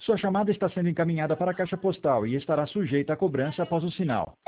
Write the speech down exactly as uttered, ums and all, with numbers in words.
Sua chamada está sendo encaminhada para a caixa postal e estará sujeita a cobrança após o sinal.